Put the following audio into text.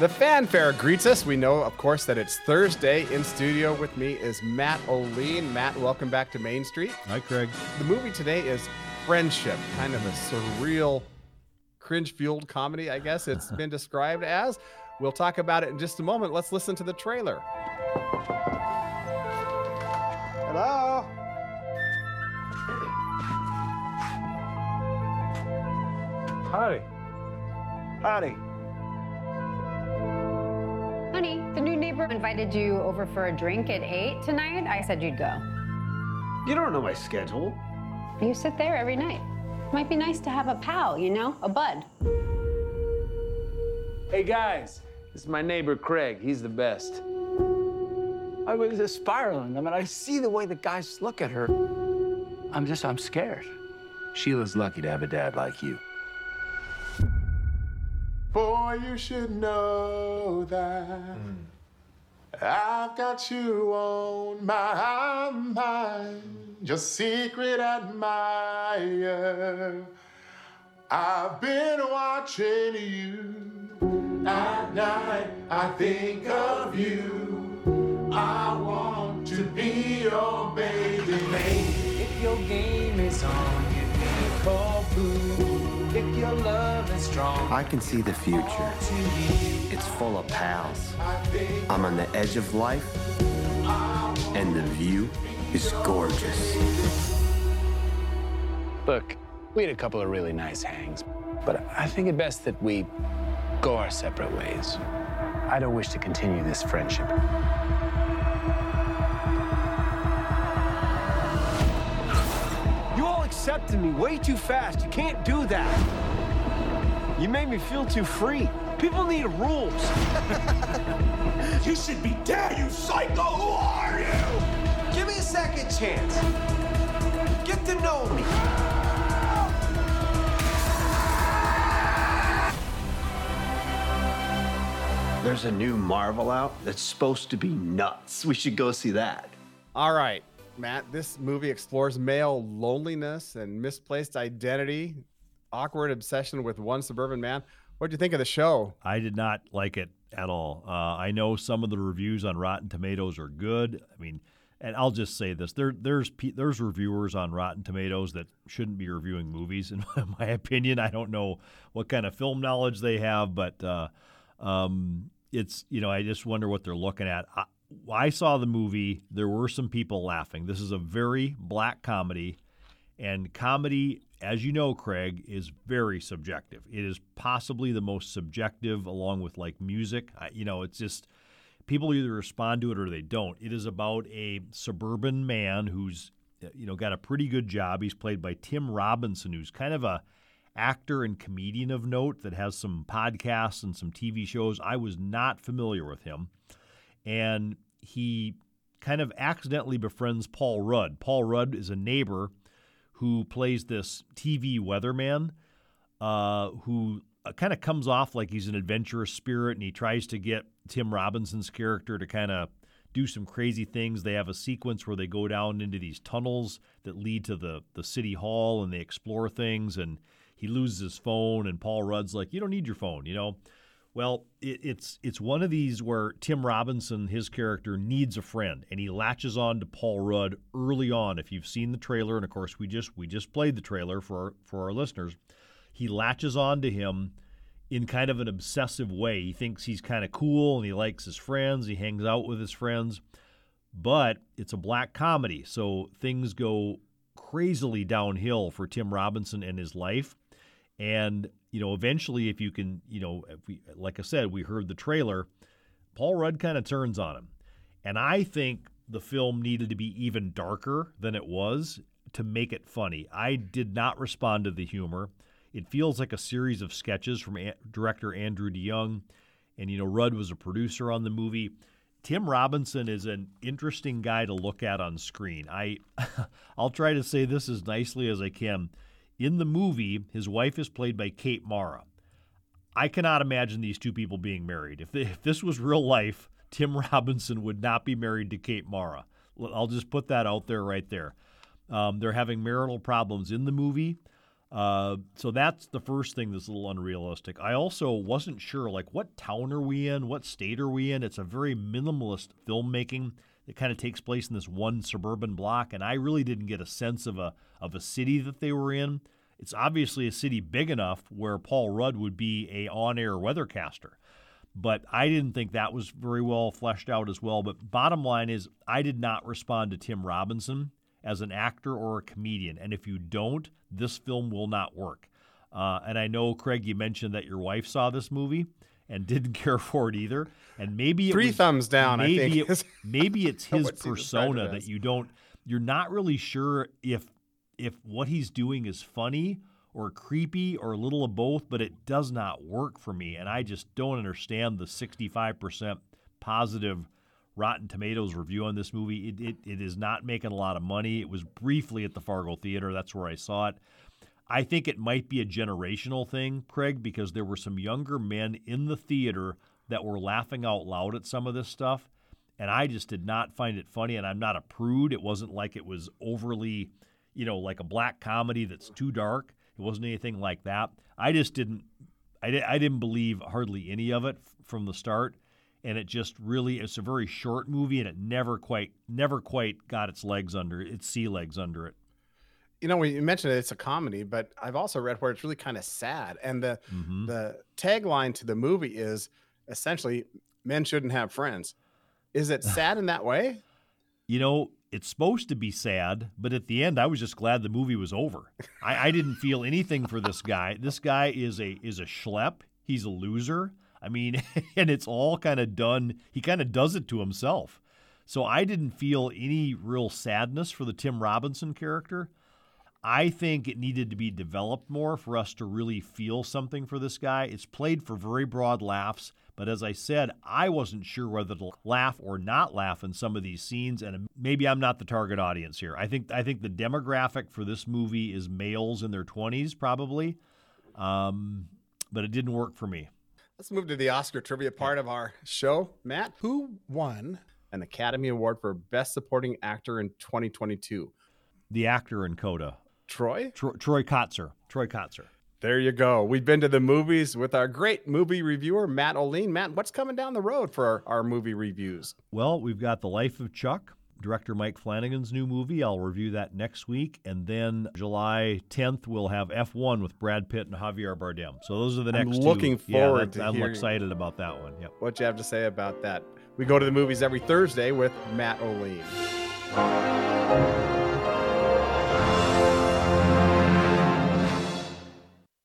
The fanfare greets us. We know, of course, that it's Thursday. In studio with me is Matt O'Lean. Matt, welcome back to Main Street. Hi, Craig. The movie today is Friendship, kind of a surreal, cringe-fueled comedy, I guess it's been described as. We'll talk about it in just a moment. Let's listen to the trailer. Hello? Howdy. Howdy. Honey, the new neighbor invited you over for a drink at 8 tonight. I said you'd go. You don't know my schedule. You sit there every night. Might be nice to have a pal, you know, a bud. Hey, guys. This is my neighbor, Craig. He's the best. I was just spiraling. I mean, I see the way the guys look at her. I'm scared. Sheila's lucky to have a dad like you. Boy, you should know that I've got you on my mind, your secret admirer. I've been watching you at night. I think of you. I want to be your baby. If your game is on, give me a call, boo. If your love is strong, I can see the future. It's full of pals. I'm on the edge of life, and the view is gorgeous. Look, we had a couple of really nice hangs, but I think it best that we go our separate ways. I don't wish to continue this friendship. You all accepted me way too fast. You can't do that. You made me feel too free. People need rules. You should be dead, you psycho! Who are you? Give me a second chance. Get to know me. There's a new Marvel out that's supposed to be nuts. We should go see that. All right, Matt, this movie explores male loneliness and misplaced identity, awkward obsession with one suburban man. What did you think of the show? I did not like it at all. I know some of the reviews on Rotten Tomatoes are good. I mean, and I'll just say this: there's reviewers on Rotten Tomatoes that shouldn't be reviewing movies, in my opinion. I don't know what kind of film knowledge they have, but it's, I just wonder what they're looking at. I saw the movie. There were some people laughing. This is a very black comedy, and comedy, as you know, Craig, is very subjective. It is possibly the most subjective, along with like music. It's just people either respond to it or they don't. It is about a suburban man who's, got a pretty good job. He's played by Tim Robinson, who's kind of a actor and comedian of note that has some podcasts and some TV shows. I was not familiar with him. And he kind of accidentally befriends Paul Rudd. Paul Rudd is a neighbor who plays this TV weatherman who kind of comes off like he's an adventurous spirit, and he tries to get Tim Robinson's character to kind of do some crazy things. They have a sequence where they go down into these tunnels that lead to the city hall, and they explore things, and he loses his phone, and Paul Rudd's like, you don't need your phone, Well, it's one of these where Tim Robinson, his character, needs a friend, and he latches on to Paul Rudd early on. If you've seen the trailer, and of course we just played the trailer for our listeners, he latches on to him in kind of an obsessive way. He thinks he's kind of cool, and he likes his friends. He hangs out with his friends, but it's a black comedy, so things go crazily downhill for Tim Robinson and his life. And, eventually, if you can, like I said, we heard the trailer, Paul Rudd kind of turns on him. And I think the film needed to be even darker than it was to make it funny. I did not respond to the humor. It feels like a series of sketches from director Andrew DeYoung. And, Rudd was a producer on the movie. Tim Robinson is an interesting guy to look at on screen. I'll try to say this as nicely as I can. In the movie, his wife is played by Kate Mara. I cannot imagine these two people being married. If this was real life, Tim Robinson would not be married to Kate Mara. I'll just put that out there right there. They're having marital problems in the movie. So that's the first thing that's a little unrealistic. I also wasn't sure, like, what town are we in? What state are we in? It's a very minimalist filmmaking that kind of takes place in this one suburban block, and I really didn't get a sense of a city that they were in. It's obviously a city big enough where Paul Rudd would be a on-air weathercaster. But I didn't think that was very well fleshed out as well. But bottom line is, I did not respond to Tim Robinson as an actor or a comedian. And if you don't, this film will not work. And I know, Craig, you mentioned that your wife saw this movie and didn't care for it either. And maybe it Three thumbs down, maybe I think. Maybe it's his What he persona described it that you're not really sure if what he's doing is funny or creepy or a little of both, but it does not work for me. And I just don't understand the 65% positive Rotten Tomatoes review on this movie. It is not making a lot of money. It was briefly at the Fargo Theater. That's where I saw it. I think it might be a generational thing, Craig, because there were some younger men in the theater that were laughing out loud at some of this stuff, and I just did not find it funny, and I'm not a prude. It wasn't like it was overly, like a black comedy that's too dark. It wasn't anything like that. I just didn't believe hardly any of it from the start. And it just really, it's a very short movie, and it never quite got its sea legs under it. We mentioned it's a comedy, but I've also read where it's really kind of sad. And the tagline to the movie is essentially, men shouldn't have friends. Is it sad in that way? It's supposed to be sad, but at the end, I was just glad the movie was over. I didn't feel anything for this guy. This guy is a schlep. He's a loser. I mean, and it's all kind of done. He kind of does it to himself. So I didn't feel any real sadness for the Tim Robinson character. I think it needed to be developed more for us to really feel something for this guy. It's played for very broad laughs, but as I said, I wasn't sure whether to laugh or not laugh in some of these scenes, and maybe I'm not the target audience here. I think the demographic for this movie is males in their 20s, probably, but it didn't work for me. Let's move to the Oscar trivia part of our show. Matt, who won an Academy Award for Best Supporting Actor in 2022? The actor in Coda. Troy? Troy Kotsur. Troy Kotsur. There you go. We've been to the movies with our great movie reviewer, Matt Olien. Matt, what's coming down the road for our movie reviews? Well, we've got The Life of Chuck, director Mike Flanagan's new movie. I'll review that next week. And then July 10th, we'll have F1 with Brad Pitt and Javier Bardem. So those are the next two. Looking forward to I'm hearing excited about that one. Yep. What you have to say about that. We go to the movies every Thursday with Matt Olien.